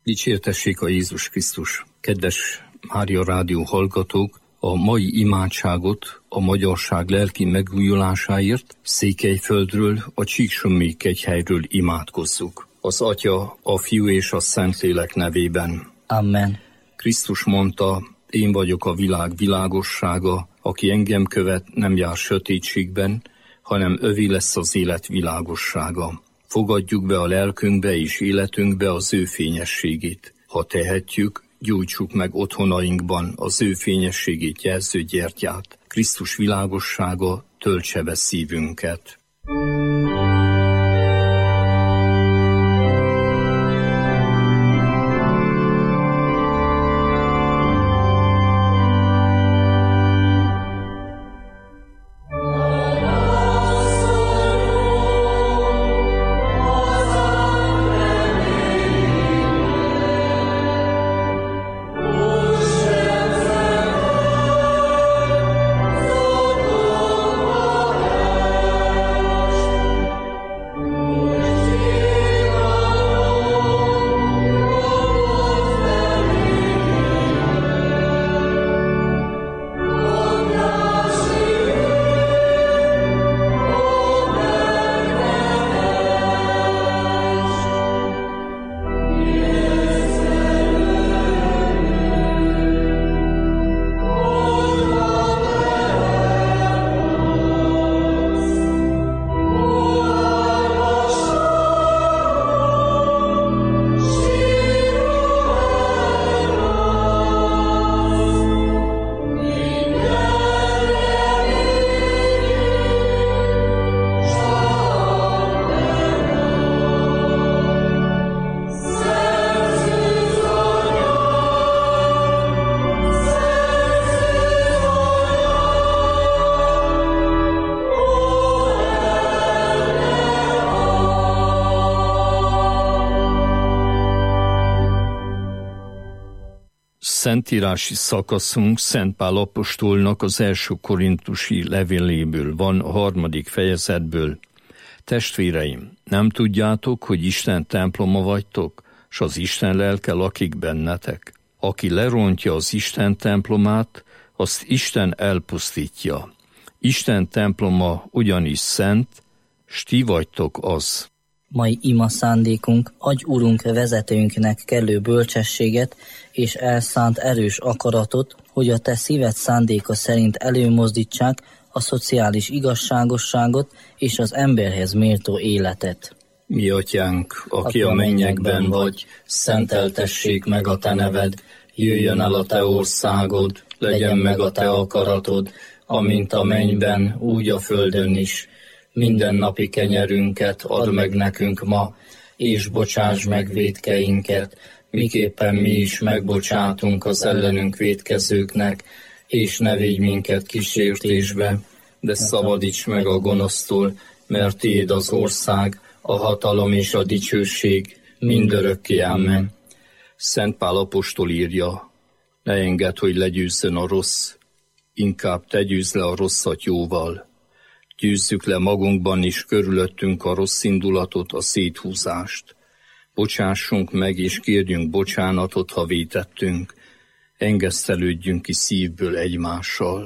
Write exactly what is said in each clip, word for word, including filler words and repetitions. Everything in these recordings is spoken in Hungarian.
Dicsértessék a Jézus Krisztus! Kedves Mária Rádió hallgatók, a mai imádságot a magyarság lelki megújulásáért Székelyföldről, a Csíksommi kegyhelyről imádkozzuk. Az Atya, a Fiú és a Szentlélek nevében. Amen. Krisztus mondta, én vagyok a világ világossága, aki engem követ, nem jár sötétségben, hanem övé lesz az élet világossága. Fogadjuk be a lelkünkbe és életünkbe az ő fényességét. Ha tehetjük, gyújtsuk meg otthonainkban az ő fényességét jelző gyertyát. Krisztus világossága töltse be szívünket. Szentírási szakaszunk Szent Pál apostolnak az első korintusi levéléből van, a harmadik fejezetből. Testvéreim, nem tudjátok, hogy Isten temploma vagytok, s az Isten lelke lakik bennetek? Aki lerontja az Isten templomát, azt Isten elpusztítja. Isten temploma ugyanis szent, s ti vagytok az. Mai ima szándékunk, adj Urunk vezetőnknek kellő bölcsességet és elszánt erős akaratot, hogy a te szíved szándéka szerint előmozdítsák a szociális igazságosságot és az emberhez méltó életet. Mi atyánk, aki a mennyekben vagy, szenteltessék meg a te neved, jöjjön el a te országod, legyen meg a te akaratod, amint a mennyben, úgy a földön is. Minden napi kenyerünket add meg nekünk ma, és bocsáss meg vétkeinket, miképpen mi is megbocsátunk az ellenünk vétkezőknek, és ne védj minket kísértésbe, de szabadíts meg a gonosztól, mert tiéd az ország, a hatalom és a dicsőség mindörökké. Amen. Szent Pál apostol írja, ne engedd, hogy legyőzzön a rossz, inkább te győzz le a rosszat jóval. Győzzük le magunkban is körülöttünk a rossz indulatot, a széthúzást. Bocsássunk meg és kérjünk bocsánatot, ha vétettünk. Engesztelődjünk ki szívből egymással.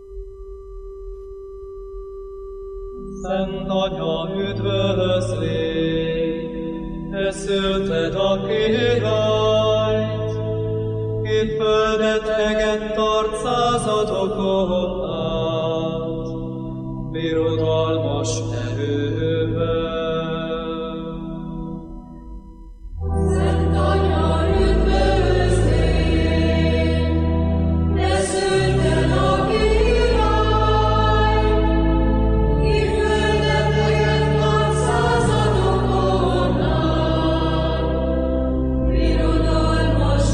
Szent Anya, üdvözlégy, te szülted a királyt, ki földet eget tart századokon át, birodalmas erővel. Szent Anya, üdvözlégy, te szülted a királyt, ki földet eget tart századokon át, birodalmas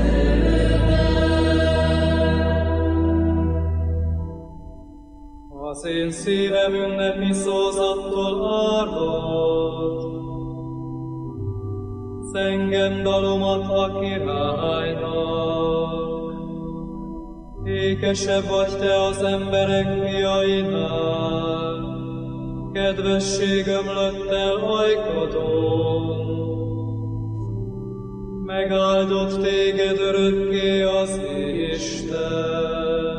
erővel. Az én szívem ünnepi szózattól ártott, zengem dalomat a királynak. Ékesebb vagy te az emberek fiainál, kedvesség ömlött el ajkadon. Megáldott téged örökké az Isten.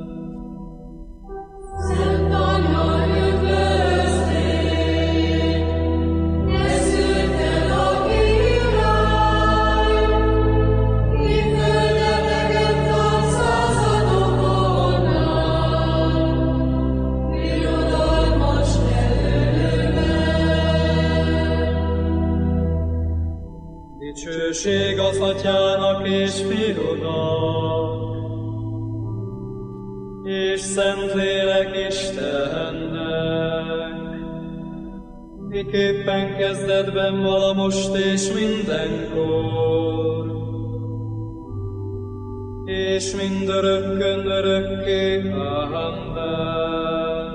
Szent Anya, üdvözlégy, te szülted a király, ki földeteket van századokon át, birodalmas erővel. Dicsőség az Atyának és Fiúnak, és Szentlélek Istennek, miképpen kezdetben vala most és mindenkor, és mindörökkön örökké. Amen.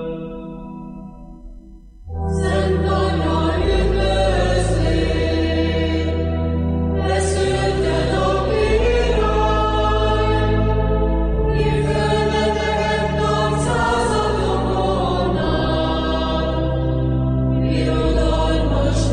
Szent Anya, üdvözlégy, te szülted a király, ki földeteket tart századokon át, birodalmas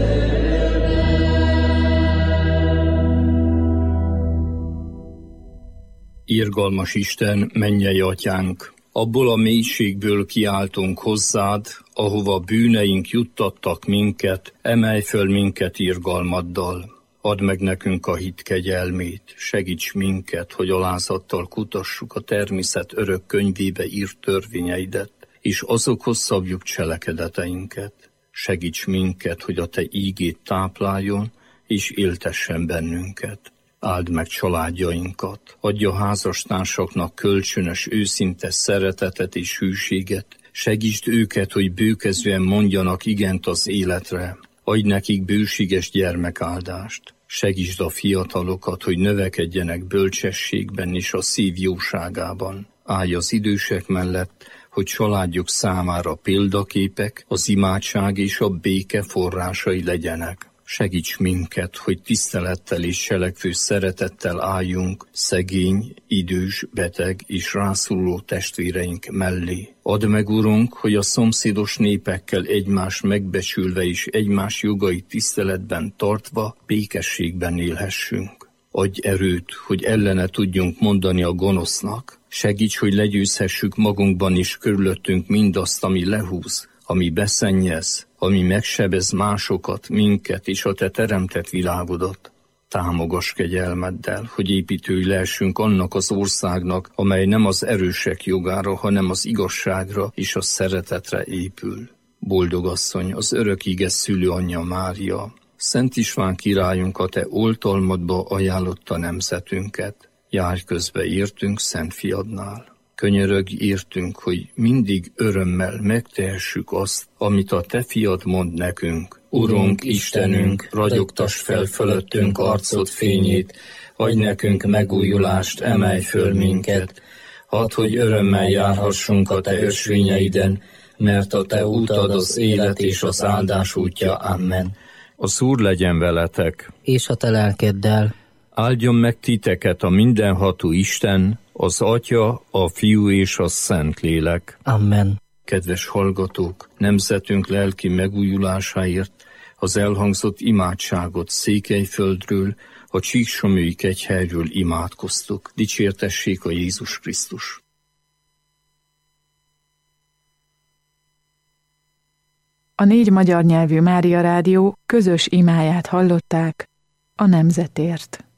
Irgalmas Isten, mennyei Atyánk, abból a mélységből kiáltunk hozzád, ahova bűneink juttattak minket, emelj föl minket irgalmaddal. Add meg nekünk a hit kegyelmét, segíts minket, hogy alázattal kutassuk a természet örök könyvébe írt törvényeidet, és azokhoz szabjuk cselekedeteinket. Segíts minket, hogy a te ígét tápláljon, és éltessen bennünket. Áld meg családjainkat, adja házastársaknak kölcsönös, őszinte szeretetet és hűséget, segítsd őket, hogy bőkezően mondjanak igent az életre, adj nekik bőséges gyermekáldást, segítsd a fiatalokat, hogy növekedjenek bölcsességben és a szív jóságában. Állj az idősek mellett, hogy családjuk számára példaképek, az imádság és a béke forrásai legyenek. Segíts minket, hogy tisztelettel és selekvő szeretettel álljunk szegény, idős, beteg és rászoruló testvéreink mellé. Add meg, Urunk, hogy a szomszédos népekkel egymást megbecsülve és egymás jogait tiszteletben tartva békességben élhessünk. Adj erőt, hogy ellene tudjunk mondani a gonosznak. Segíts, hogy legyőzhessük magunkban és körülöttünk mindazt, ami lehúz, ami beszennyez, ami megsebez másokat, minket és a te teremtett világodat. Támogass kegyelmeddel, hogy építői lehessünk annak az országnak, amely nem az erősek jogára, hanem az igazságra és a szeretetre épül. Boldog asszony, az örök ige szülő anyja Mária, Szent István királyunk, a te oltalmadba ajánlotta nemzetünket. Járj közbe értünk Szent Fiadnál. Könyörögj értünk, hogy mindig örömmel megtehessük azt, amit a te fiad mond nekünk. Urunk, Istenünk, ragyogtass fel fölöttünk arcod fényét, adj nekünk megújulást, emelj föl minket. Hadd, hogy örömmel járhassunk a te ösvényeiden, mert a te útad az élet és az áldás útja. Amen. Az Úr legyen veletek, és a te lelkeddel. Áldjon meg titeket a mindenható Isten, az Atya, a Fiú és a Szentlélek. Amen. Kedves hallgatók, nemzetünk lelki megújulásáért az elhangzott imádságot Székelyföldről, a Csíksomlyói kegyhelyről imádkoztuk. Dicsértessék a Jézus Krisztus! A négy magyar nyelvű Mária Rádió közös imáját hallották a nemzetért.